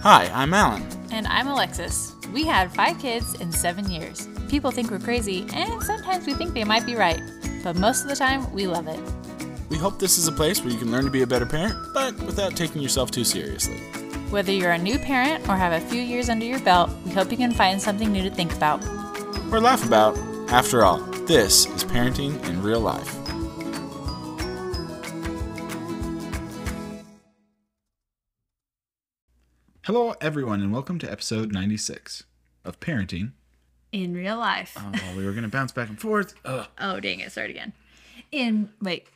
Hi, I'm Alan. And I'm Alexis. We had 5 kids in 7 years. People think we're crazy, and sometimes we think they might be right. But most of the time, we love it. We hope this is a place where you can learn to be a better parent, but without taking yourself too seriously. Whether you're a new parent or have a few years under your belt, we hope you can find something new to think about. Or laugh about. After all, this is parenting in real life. Hello, everyone, and welcome to episode 96 of Parenting In real life. Oh, we were going to bounce back and forth. Ugh. Oh, dang it. Start again. Wait.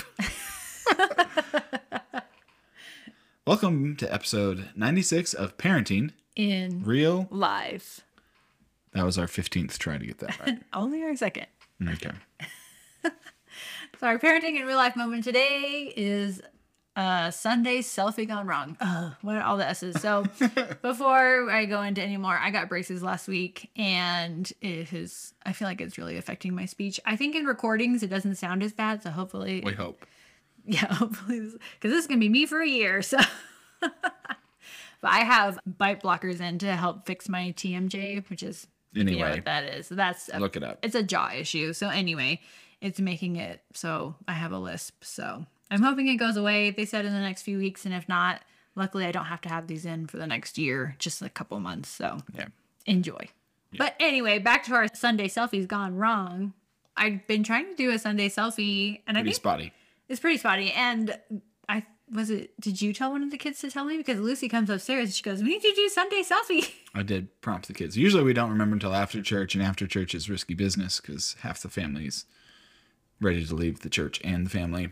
Welcome to episode 96 of Parenting In Real Life. That was our 15th try to get that right. Only our second. Okay. So our parenting in real life moment today is Sunday selfie gone wrong. What are all the S's? So before I go into any more, I got braces last week and I feel like it's really affecting my speech. I think in recordings it doesn't sound as bad, so hopefully. We hope. Yeah, hopefully. Because this is going to be me for a year, so. But I have bite blockers in to help fix my TMJ, which is, anyway, you know what that is. So look it up. It's a jaw issue. So anyway, it's making it so I have a lisp. So I'm hoping it goes away. They said in the next few weeks, and if not, luckily I don't have to have these in for the next year, just a couple months. So yeah, enjoy. Yeah. But anyway, back to our Sunday selfies gone wrong. I've been trying to do a Sunday selfie, and pretty spotty. It's pretty spotty. And did you tell one of the kids to tell me? Because Lucy comes upstairs and she goes, we need to do Sunday selfie. I did prompt the kids. Usually we don't remember until after church, and after church is risky business because half the family's ready to leave the church and the family.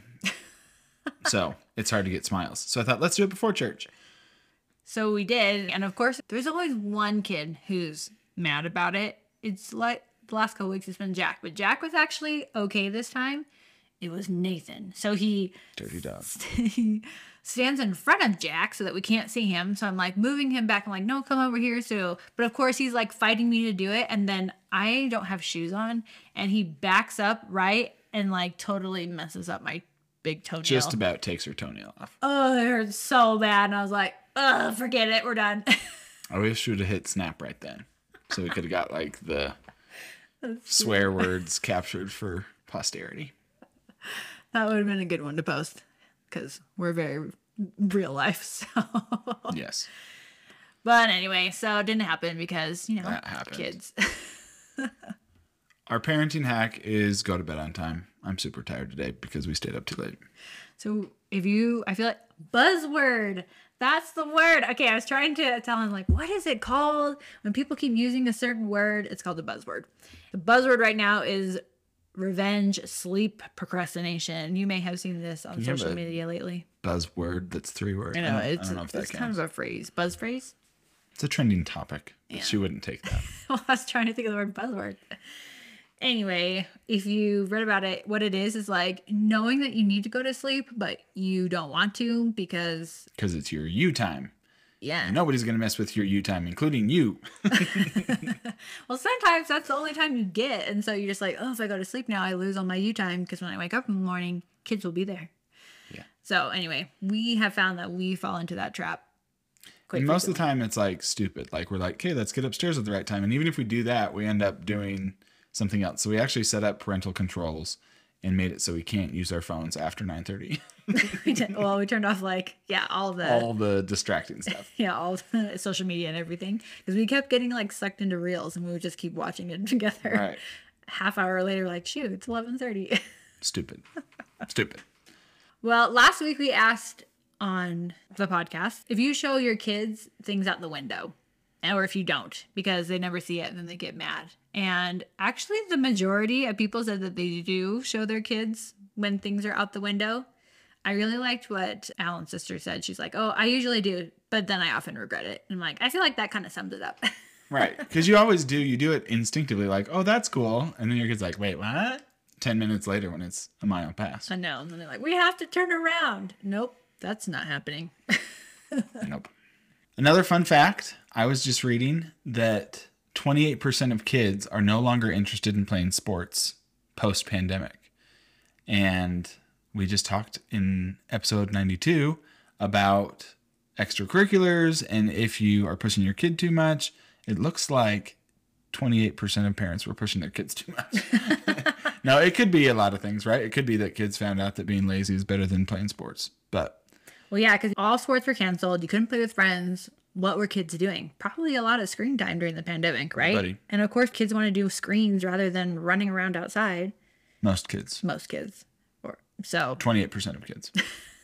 So it's hard to get smiles. So I thought, let's do it before church. So we did. And of course, there's always one kid who's mad about it. It's like the last couple weeks it's been Jack. But Jack was actually okay this time. It was Nathan. So dirty dog. He stands in front of Jack so that we can't see him. So I'm like moving him back. I'm like, no, come over here. So, but of course he's like fighting me to do it. And then I don't have shoes on and he backs up right and like totally messes up my big toenail. Just about takes her toenail off. Oh, it hurt so bad. And I was like, forget it. We're done. I wish we would have hit snap right then. So we could have got like the swear words captured for posterity. That would have been a good one to post because we're very real life. So yes. But anyway, so it didn't happen because, that happened. Kids. Our parenting hack is go to bed on time. I'm super tired today because we stayed up too late. So I feel like buzzword. That's the word. Okay, I was trying to tell him, like, what is it called? When people keep using a certain word, it's called a buzzword. The buzzword right now is revenge, sleep, procrastination. You may have seen this on social media lately. Buzzword that's 3 words. I know, I don't know if that it's counts. kind of a phrase. Buzz phrase? It's a trending topic. Yeah. She wouldn't take that. Well, I was trying to think of the word buzzword. Anyway, if you read about it, what it is like knowing that you need to go to sleep, but you don't want to because it's your you time. Yeah. And nobody's going to mess with your you time, including you. Well, sometimes that's the only time you get. And so you're just like, if I go to sleep now, I lose all my you time because when I wake up in the morning, kids will be there. Yeah. So anyway, we have found that we fall into that trap. And most of the time it's like stupid. Like we're like, okay, let's get upstairs at the right time. And even if we do that, we end up doing something else. So we actually set up parental controls and made it so we can't use our phones after 9:30. We turned off all the distracting stuff. Yeah, all the social media and everything. Because we kept getting sucked into reels and we would just keep watching it together. Right. Half hour later, shoot, it's 11:30. Stupid. Well, last week we asked on the podcast if you show your kids things out the window or if you don't because they never see it and then they get mad. And actually the majority of people said that they do show their kids when things are out the window. I really liked what Alan's sister said. She's like, I usually do, but then I often regret it. And I'm like, I feel like that kind of sums it up. Right. Because you always do. You do it instinctively like, that's cool. And then your kid's like, wait, what? 10 minutes later when it's a mile past. I know. And then they're like, we have to turn around. Nope, that's not happening. Nope. Another fun fact, I was just reading that 28% of kids are no longer interested in playing sports post-pandemic. And we just talked in episode 92 about extracurriculars, and if you are pushing your kid too much, it looks like 28% of parents were pushing their kids too much. Now, it could be a lot of things, right? It could be that kids found out that being lazy is better than playing sports. But well, yeah, because all sports were canceled. You couldn't play with friends. What were kids doing? Probably a lot of screen time during the pandemic, right? Buddy. And of course, kids want to do screens rather than running around outside. Most kids. 28% of kids.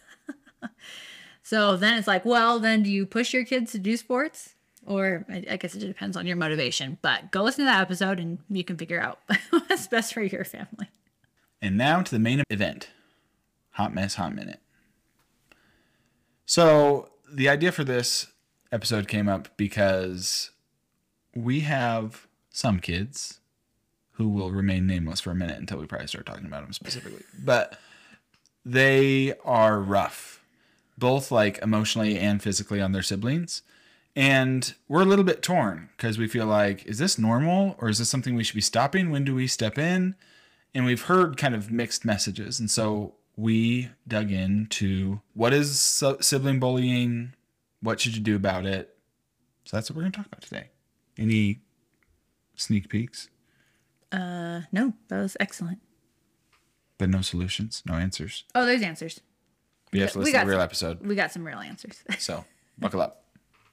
So then it's like, well, then do you push your kids to do sports? Or I guess it depends on your motivation. But go listen to that episode and you can figure out what's best for your family. And now to the main event. Hot Mess Hot Minute. So the idea for this episode came up because we have some kids who will remain nameless for a minute until we probably start talking about them specifically. But they are rough, both like emotionally and physically on their siblings. And we're a little bit torn because we feel like, is this normal or is this something we should be stopping? When do we step in? And we've heard kind of mixed messages. And so we dug into what is sibling bullying? What should you do about it? So that's what we're going to talk about today. Any sneak peeks? No, that was excellent. But no solutions, no answers. Oh, there's answers. You have to listen to the real episode. We got some real answers. So buckle up.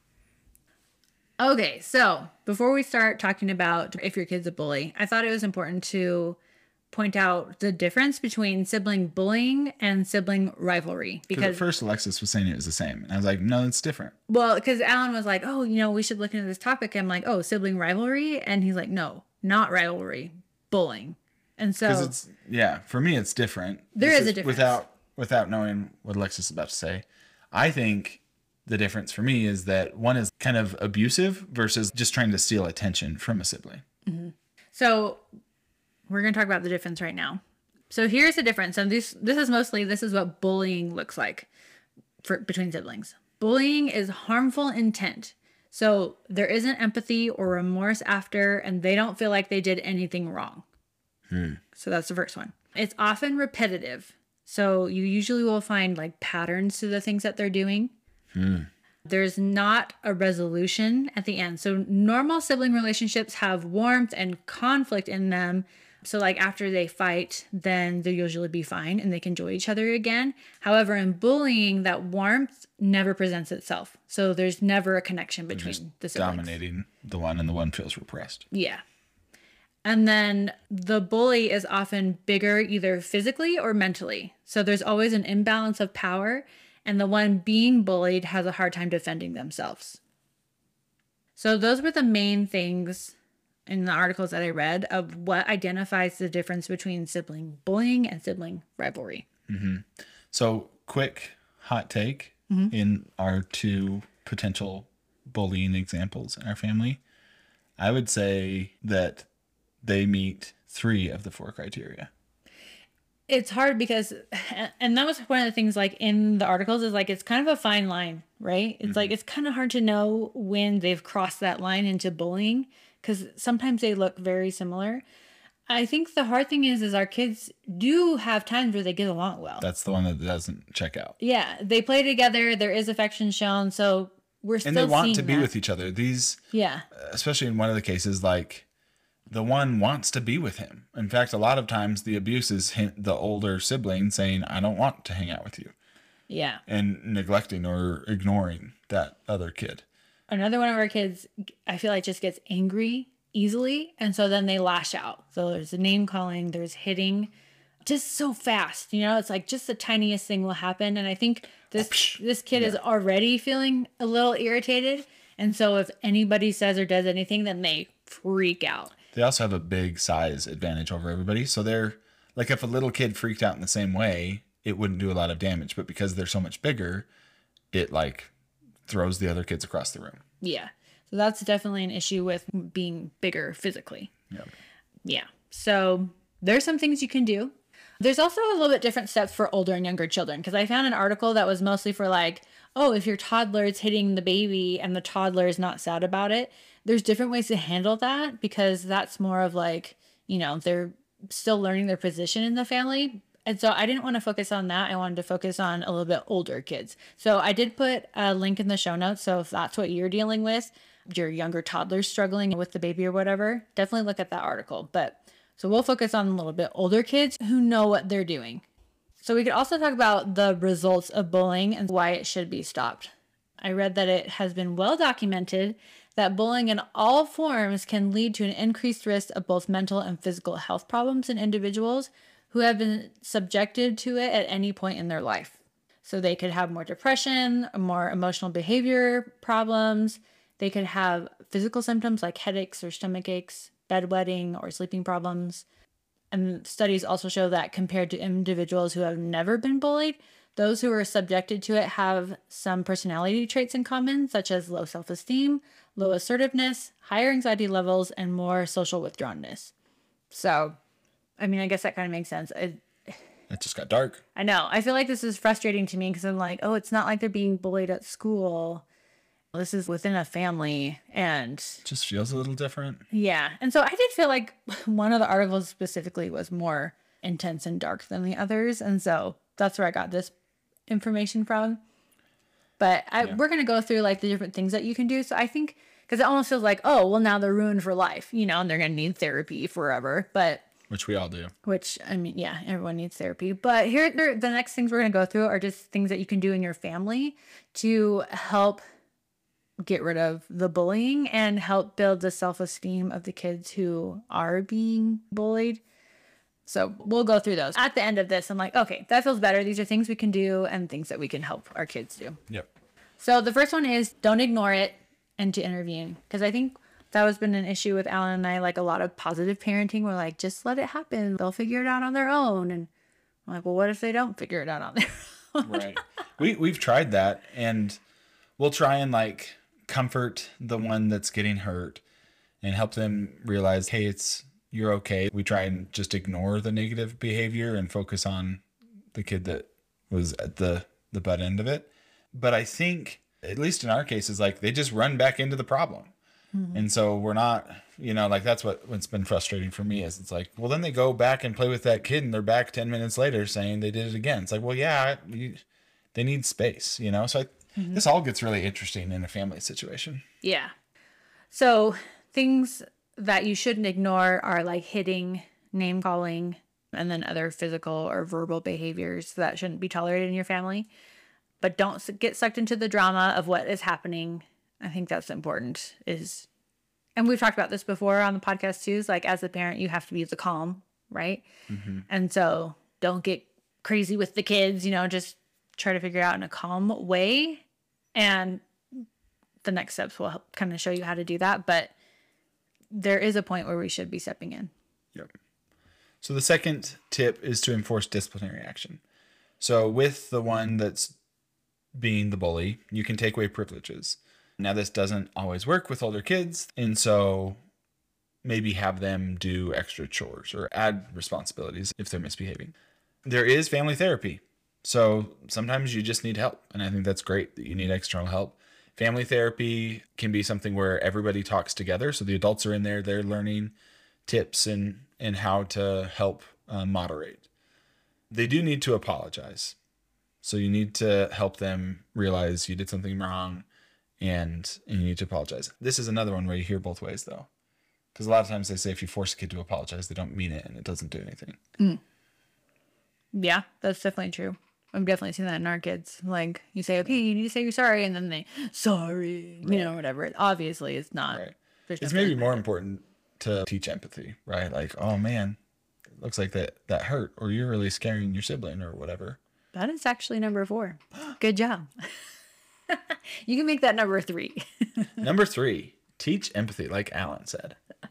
Okay, so before we start talking about if your kid's a bully, I thought it was important to point out the difference between sibling bullying and sibling rivalry. Because at first Alexis was saying it was the same. And I was like, no, it's different. Well, because Alan was like, oh, we should look into this topic. I'm like, oh, sibling rivalry? And he's like, no, not rivalry, bullying. And so... Because it's, for me, it's different. There is a difference. Without knowing what Alexis is about to say, I think the difference for me is that one is kind of abusive versus just trying to steal attention from a sibling. Mm-hmm. So we're going to talk about the difference right now. So here's the difference. And this is what bullying looks like between siblings. Bullying is harmful intent. So there isn't empathy or remorse after, and they don't feel like they did anything wrong. So that's the first one. It's often repetitive. So you usually will find like patterns to the things that they're doing. There's not a resolution at the end. So normal sibling relationships have warmth and conflict in them. So like after they fight, then they'll usually be fine and they can enjoy each other again. However, in bullying, that warmth never presents itself. So there's never a connection between the siblings. Dominating the one and the one feels repressed. Yeah. And then the bully is often bigger either physically or mentally. So there's always an imbalance of power, and the one being bullied has a hard time defending themselves. So those were the main things in the articles that I read of what identifies the difference between sibling bullying and sibling rivalry. Mm-hmm. So quick hot take in our two potential bullying examples in our family. I would say that they meet 3 of the 4 criteria. It's hard because, and that was one of the things like in the articles is like, it's kind of a fine line, right? It's like, it's kind of hard to know when they've crossed that line into bullying because sometimes they look very similar. I think the hard thing is our kids do have times where they get along well. That's the one that doesn't check out. Yeah. They play together. There is affection shown. So we're still seeing And they want to be that. with each other. Especially in one of the cases, like, the one wants to be with him. In fact, a lot of times the abuse is the older sibling saying, I don't want to hang out with you. Yeah. And neglecting or ignoring that other kid. Another one of our kids, I feel like just gets angry easily. And so then they lash out. So there's a name calling, there's hitting just so fast. It's like just the tiniest thing will happen. And I think this kid is already feeling a little irritated. And so if anybody says or does anything, then they freak out. They also have a big size advantage over everybody. So they're like, if a little kid freaked out in the same way, it wouldn't do a lot of damage. But because they're so much bigger, it like throws the other kids across the room. Yeah. So that's definitely an issue with being bigger physically. Yep. Yeah. So there's some things you can do. There's also a little bit different steps for older and younger children. Because I found an article that was mostly for like, oh, if your toddler is hitting the baby and the toddler is not sad about it, there's different ways to handle that because that's more of like, they're still learning their position in the family. And so I didn't want to focus on that. I wanted to focus on a little bit older kids. So I did put a link in the show notes. So if that's what you're dealing with, your younger toddlers struggling with the baby or whatever, definitely look at that article. But so we'll focus on a little bit older kids who know what they're doing. So we could also talk about the results of bullying and why it should be stopped. I read that it has been well documented that bullying in all forms can lead to an increased risk of both mental and physical health problems in individuals who have been subjected to it at any point in their life. So they could have more depression, more emotional behavior problems. They could have physical symptoms like headaches or stomach aches, bedwetting or sleeping problems. And studies also show that compared to individuals who have never been bullied, those who are subjected to it have some personality traits in common, such as low self-esteem, low assertiveness, higher anxiety levels, and more social withdrawnness. So, I mean, I guess that kind of makes sense. It just got dark. I know. I feel like this is frustrating to me because I'm like, oh, it's not like they're being bullied at school. This is within a family, and Just feels a little different. yeah. And so I did feel like one of the articles specifically was more intense and dark than the others. And so that's where I got this information from. But we're going to go through like the different things that you can do. So I think, because it almost feels like, oh, well, now they're ruined for life, you know, and they're going to need therapy forever. But Which we all do. which, I mean, yeah, everyone needs therapy. But here, the next things we're going to go through are just things that you can do in your family to help get rid of the bullying and help build the self-esteem of the kids who are being bullied. So we'll go through those. At the end of this, I'm like, okay, that feels better. These are things we can do and things that we can help our kids do. Yep. So the first one is don't ignore it and to intervene. Because I think that has been an issue with Alan and I, like a lot of positive parenting. We're like, just let it happen. They'll figure it out on their own. And I'm like, well, what if they don't figure it out on their own? Right. We've tried that, and we'll try and like comfort the one that's getting hurt and help them realize, hey, you're okay. We try and just ignore the negative behavior and focus on the kid that was at the butt end of it. But I think, at least in our cases, like they just run back into the problem. Mm-hmm. And so we're not, like that's what's been frustrating for me is it's like, well, then they go back and play with that kid and they're back 10 minutes later saying they did it again. It's like, well, yeah, they need space, So this all gets really interesting in a family situation. Yeah. So things that you shouldn't ignore are like hitting, name calling, and then other physical or verbal behaviors that shouldn't be tolerated in your family. But don't get sucked into the drama of what is happening. I think that's important and we've talked about this before on the podcast too, is like as a parent, you have to be the calm, right? Mm-hmm. And so don't get crazy with the kids, just try to figure it out in a calm way. And the next steps will help kind of show you how to do that. But there is a point where we should be stepping in. Yep. So the second tip is to enforce disciplinary action. So with the one that's being the bully, you can take away privileges. Now, this doesn't always work with older kids, and so maybe have them do extra chores or add responsibilities if they're misbehaving. There is family therapy. So sometimes you just need help, and I think that's great that you need external help. Family therapy can be something where everybody talks together. So the adults are in there, they're learning tips and how to help moderate. They do need to apologize. So you need to help them realize you did something wrong and you need to apologize. This is another one where you hear both ways, though. Because a lot of times they say if you force a kid to apologize, they don't mean it and it doesn't do anything. Mm. Yeah, that's definitely true. I've definitely seen that in our kids. Like, you say, okay, you need to say you're sorry, and then they, sorry, whatever. Obviously, it's not. Right. It's maybe more important to teach empathy, right? Like, oh, man, it looks like that hurt, or you're really scaring your sibling or whatever. That is actually number 4. Good job. You can make that number 3. Number 3, teach empathy, like Alan said.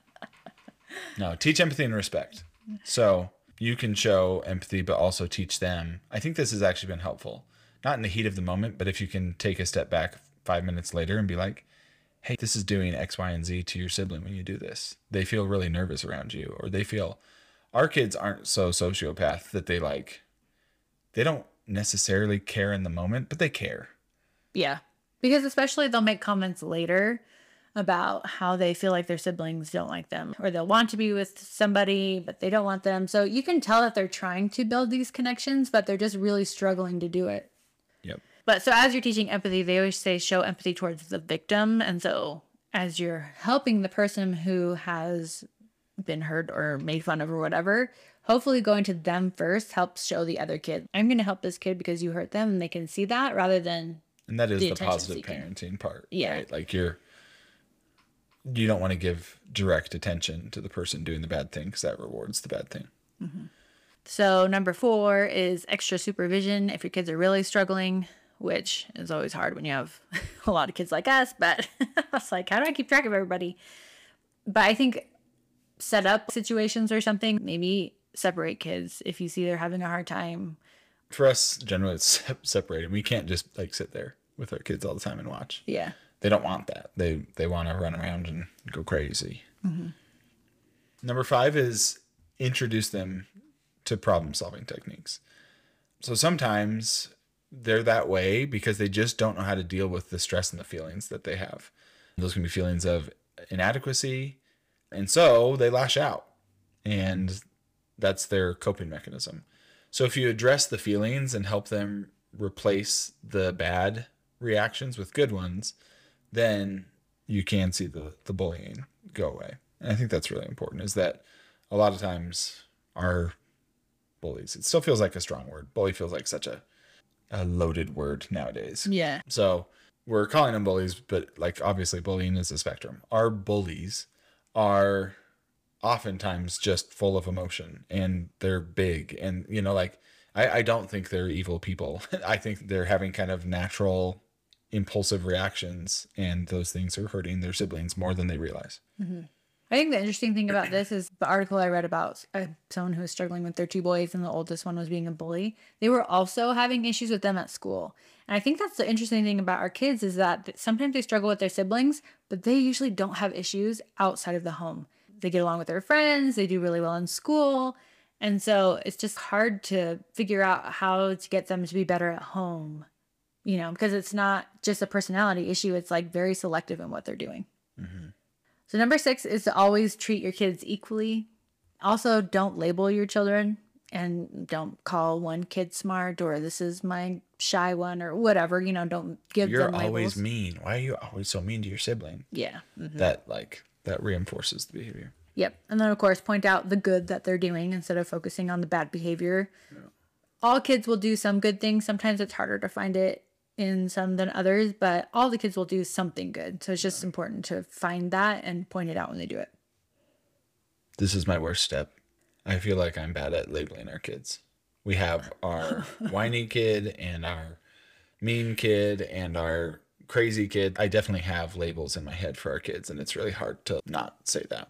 No, teach empathy and respect. So you can show empathy, but also teach them. I think this has actually been helpful. Not in the heat of the moment, but if you can take a step back 5 minutes later and be like, hey, this is doing X, Y, and Z to your sibling when you do this. They feel really nervous around you, or they feel, our kids aren't so sociopath that they don't necessarily care in the moment, but they care. Yeah. Because especially they'll make comments later about how they feel like their siblings don't like them, or they'll want to be with somebody, but they don't want them. So you can tell that they're trying to build these connections, but they're just really struggling to do it. Yep. But so as you're teaching empathy, they always say show empathy towards the victim. And so as you're helping the person who has been hurt or made fun of or whatever, hopefully going to them first helps show the other kid, I'm going to help this kid because you hurt them, and they can see that rather than. And that is the attention positive seeking. parenting part. Yeah. Right? Like you don't want to give direct attention to the person doing the bad thing because that rewards the bad thing. So number 4 is extra supervision if your kids are really struggling, which is always hard when you have a lot of kids like us, but I was like, how do I keep track of everybody? But I think set up situations or something, maybe separate kids if you see they're having a hard time. For us, generally, it's separated. We can't just like sit there with our kids all the time and watch. Yeah. They don't want that. They want to run around and go crazy. Number 5 is introduce them to problem solving techniques. So sometimes they're that way because they just don't know how to deal with the stress and the feelings that they have. Those can be feelings of inadequacy. And so they lash out, and that's their coping mechanism. So if you address the feelings and help them replace the bad reactions with good ones, then you can see the bullying go away. And I think that's really important, is that a lot of times our bullies, it still feels like a strong word. Bully feels like such a loaded word nowadays. Yeah. So we're calling them bullies, but like obviously bullying is a spectrum. Our bullies are oftentimes just full of emotion, and they're big, and like I don't think they're evil people. I think they're having kind of natural impulsive reactions, and those things are hurting their siblings more than they realize. I think the interesting thing about this is the article I read about someone who was struggling with their 2 boys, and the oldest one was being a bully. They were also having issues with them at school. And I think that's the interesting thing about our kids, is that sometimes they struggle with their siblings, but they usually don't have issues outside of the home. They get along with their friends. They do really well in school. And so it's just hard to figure out how to get them to be better at home, because it's not just a personality issue. It's like very selective in what they're doing. So number 6 is to always treat your kids equally. Also, don't label your children, and don't call one kid smart or this is my shy one or whatever. Don't give them labels. You're always mean. Why are you always so mean to your sibling? Yeah. That reinforces the behavior. Yep. And then, of course, point out the good that they're doing instead of focusing on the bad behavior. Yeah. All kids will do some good things. Sometimes it's harder to find it in some than others, but all the kids will do something good. So it's just important to find that and point it out when they do it. This is my worst step. I feel like I'm bad at labeling our kids. We have our whiny kid and our mean kid and our crazy kid. I definitely have labels in my head for our kids, and it's really hard to not say that.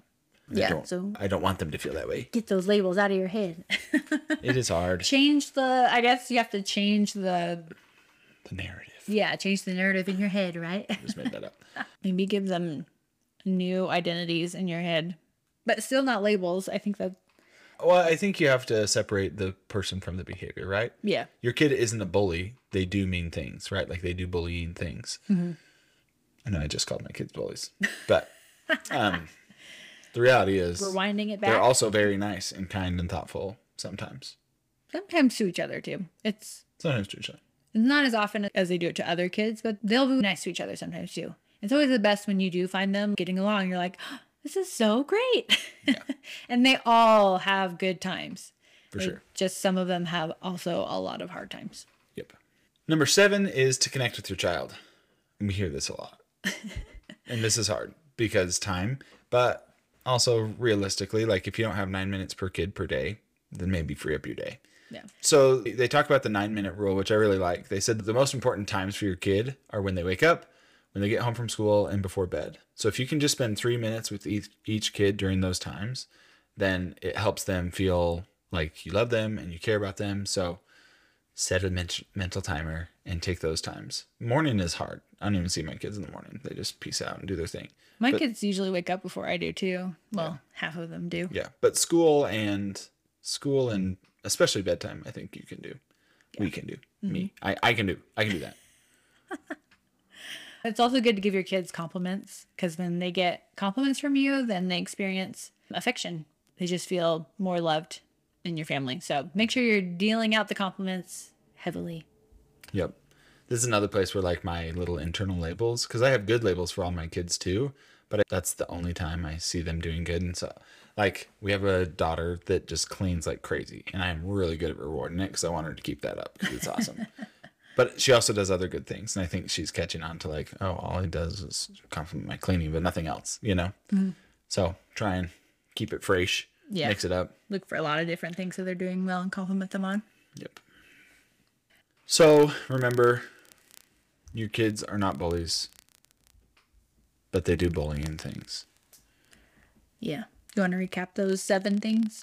I don't want them to feel that way. Get those labels out of your head. It is hard. I guess you have to change the narrative. Yeah, change the narrative in your head, right? I just made that up. Maybe give them new identities in your head, but still not labels. I think that. Well, I think you have to separate the person from the behavior, right? Yeah. Your kid isn't a bully. They do mean things, right? Like they do bullying things. I know I just called my kids bullies, but the reality is we're winding it back. They're also very nice and kind and thoughtful sometimes. Sometimes to each other too. Sometimes to each other. Not as often as they do it to other kids, but they'll be nice to each other sometimes too. It's always the best when you do find them getting along. You're like, oh, this is so great. Yeah. And they all have good times. For sure. Just some of them have also a lot of hard times. Yep. Number 7 is to connect with your child. And we hear this a lot. And this is hard because time, but also realistically, like if you don't have 9 minutes per kid per day, then maybe free up your day. Yeah. So they talk about the 9-minute rule, which I really like. They said that the most important times for your kid are when they wake up, when they get home from school, and before bed. So if you can just spend 3 minutes with each kid during those times, then it helps them feel like you love them and you care about them. So set a mental timer and take those times. Morning is hard. I don't even see my kids in the morning. They just peace out and do their thing. My kids usually wake up before I do too. Well, half of them do. Yeah. But school and especially bedtime, I think you can do. Yeah. We can do. Me. I can do that. It's also good to give your kids compliments, because when they get compliments from you, then they experience affection. They just feel more loved in your family. So make sure you're dealing out the compliments heavily. Yep. This is another place where like my little internal labels, because I have good labels for all my kids too, but that's the only time I see them doing good. And so like we have a daughter that just cleans like crazy, and I'm really good at rewarding it because I want her to keep that up because it's awesome. But she also does other good things, and I think she's catching on to like, oh, all he does is compliment my cleaning, but nothing else, you know? Mm-hmm. So try and keep it fresh, mix it up. Look for a lot of different things that they're doing well and compliment them on. Yep. So remember, your kids are not bullies, but they do bullying things. Yeah. You want to recap those 7 things?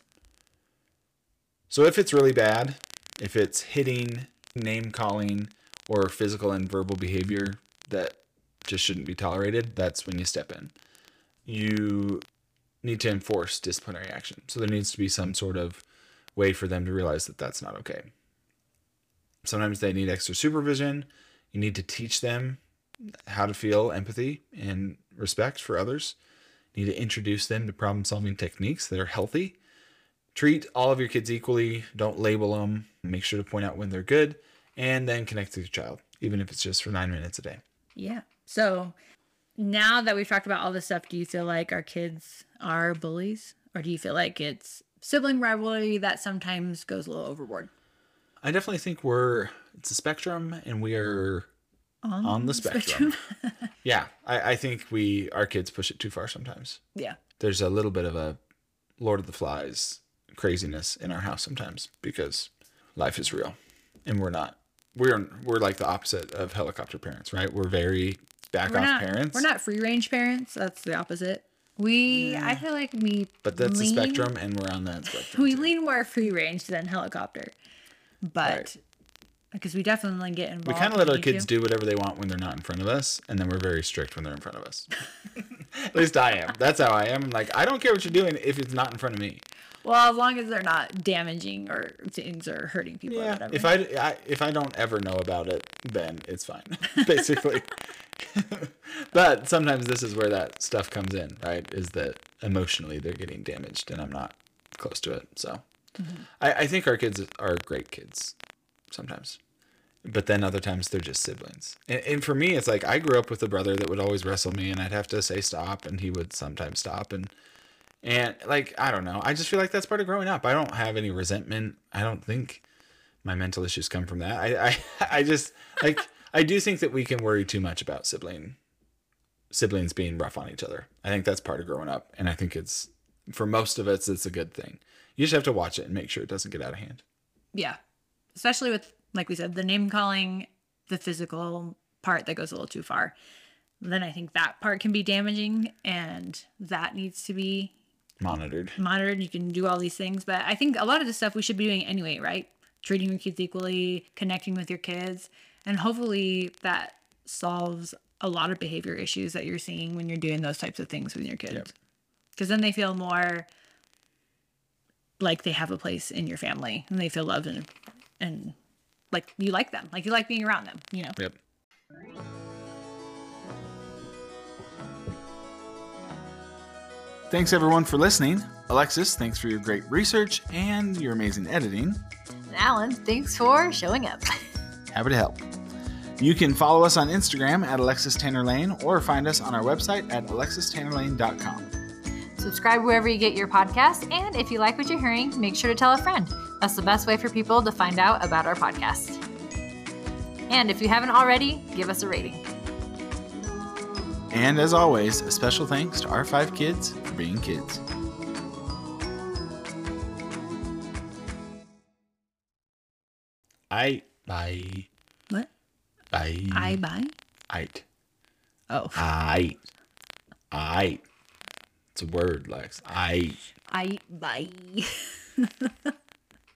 So if it's really bad, if it's hitting, name calling, or physical and verbal behavior that just shouldn't be tolerated, that's when you step in. You need to enforce disciplinary action. So there needs to be some sort of way for them to realize that that's not okay. Sometimes they need extra supervision. You need to teach them how to feel empathy and respect for others. You need to introduce them to problem-solving techniques that are healthy. Treat all of your kids equally. Don't label them. Make sure to point out when they're good, and then connect with your child, even if it's just for 9 minutes a day. Yeah. So now that we've talked about all this stuff, do you feel like our kids are bullies, or do you feel like it's sibling rivalry that sometimes goes a little overboard? I definitely think it's a spectrum, and we are on the spectrum. Yeah. I think our kids push it too far sometimes. Yeah. There's a little bit of a Lord of the Flies craziness in our house sometimes because life is real, and we're like the opposite of helicopter parents, right? We're very back-off parents. We're not free-range parents. That's the opposite. I feel like but that's a spectrum, and we're on that spectrum. We lean more free-range than helicopter, but because we definitely get involved. We kind of let our kids do whatever they want when they're not in front of us, and then we're very strict when they're in front of us. At least I am. That's how I am. Like, I don't care what you're doing if it's not in front of me. Well, as long as they're not damaging or things or hurting people or whatever. If I don't ever know about it, then it's fine, basically. But sometimes this is where that stuff comes in, right? Is that emotionally they're getting damaged, and I'm not close to it. So I think our kids are great kids sometimes. But then other times they're just siblings. And for me, it's like I grew up with a brother that would always wrestle me, and I'd have to say stop, and he would sometimes stop. And like, I don't know. I just feel like that's part of growing up. I don't have any resentment. I don't think my mental issues come from that. I just, like, I do think that we can worry too much about siblings being rough on each other. I think that's part of growing up. And I think for most of us, it's a good thing. You just have to watch it and make sure it doesn't get out of hand. Yeah. Especially with, like we said, the name calling, the physical part that goes a little too far. Then I think that part can be damaging, and that needs to be monitored. You can do all these things, but I think a lot of the stuff we should be doing anyway, right? Treating your kids equally, connecting with your kids, and hopefully that solves a lot of behavior issues that you're seeing when you're doing those types of things with your kids. Because then they feel more like they have a place in your family, and they feel loved and like you like them, like you like being around them, you know? Yep. Thanks everyone for listening. Alexis, thanks for your great research and your amazing editing. And Alan, thanks for showing up. Happy to help. You can follow us on Instagram at Alexis Tanner Lane, or find us on our website at alexistannerlane.com. Subscribe wherever you get your podcasts, and if you like what you're hearing, make sure to tell a friend. That's the best way for people to find out about our podcast. And if you haven't already, give us a rating. And as always, a special thanks to our 5 kids for being kids. Bye. What? Bye. Bye? Ite. Oh. Ite. It's a word, Lex. Bye.